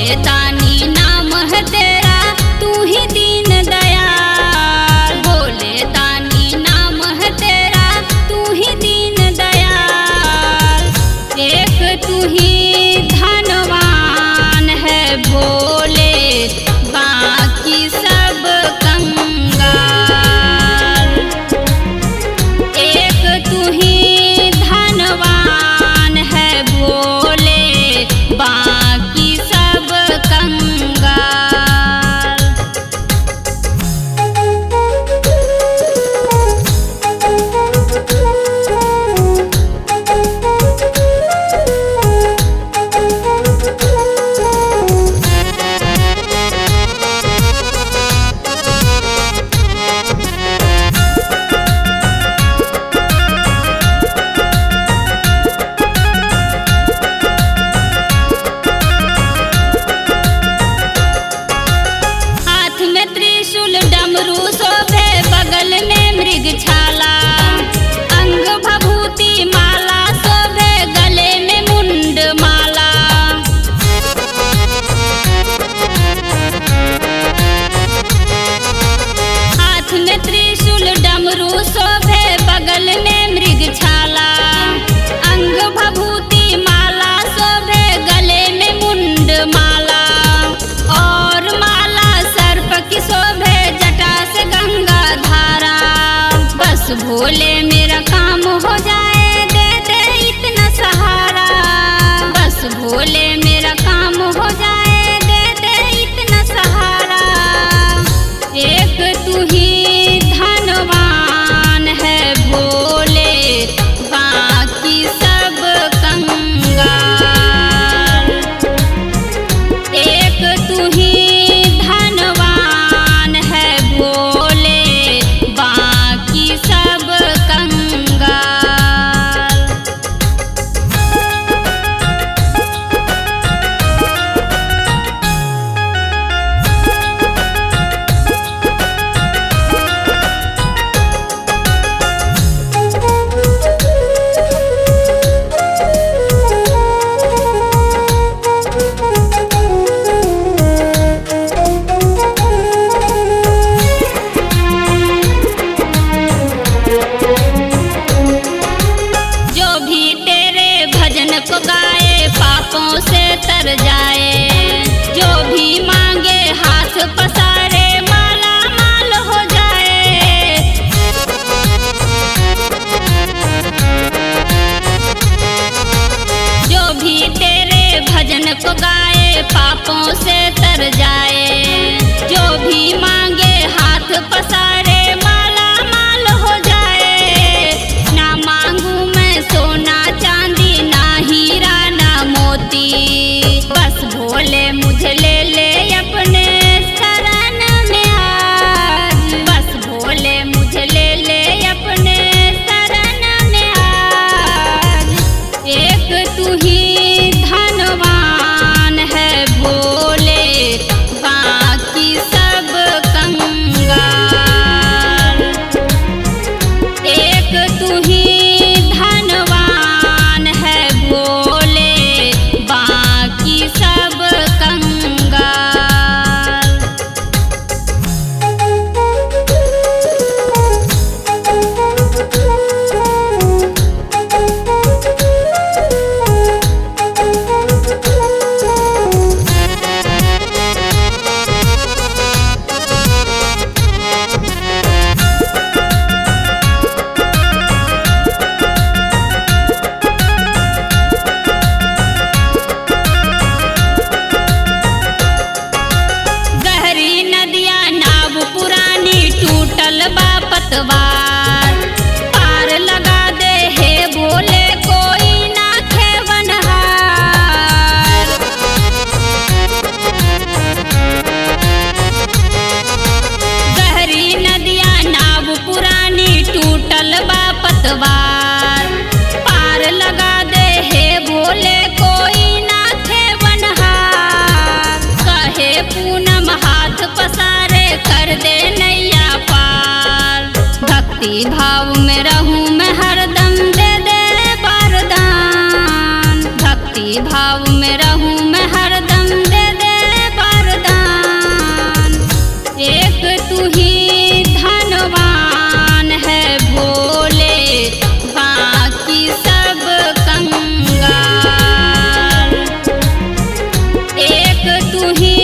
दानी नाम है तेरा, तू ही दीन दयाल। भोले दानी नाम है तेरा, तू ही दीन दयाल। एक तू ही धनवान है भोले, बाकी सब कंगाल। एक तू ही धनवान है भोले, बाकी सब कंगाल। हाथ में त्रिशूल डमरू शोभे, बगल में मृगछाला। अंग भभूति माला शोभे, गले में मुंड माला। हाथ में त्रिशूल डमरू शोभे, बगल में मृगछाला। अंग भभूति माला शोभे, गले में मुंड माला। और माला सर्प की शोभे, जटा से गंगा धारा। बस भोले मेरा काम हो जाए, दे दे इतना सहारा। बस भोले मेरा काम हो जाए, दे दे इतना सहारा। एक तू ही धनवान है भोले, बाकी सब कंगाल। एक तू ही धनवान है भोले, बाकी सब कंगाल। जो भी तेरे भजन को गाए, पापों से तर जाए। जो भी मांगे हाथ पसारे, माला माल हो जाए। जो भी तेरे भजन को गाए, पापों से तर जाए। जो भी मांगे हाथ पसारे, माला माल हो जाए। ना मांगू मैं सोना चांदी, ना हीरा ना मोती। बस भोले मुझे ले ले अपने शरण में आज। बस भोले मुझे ले ले अपने शरण में आज। एक तू ही धनवान है भोले, बाकी सब कंगाल। एक तू ही धनवान है भोले, बाकी सब कंगाल। तू ही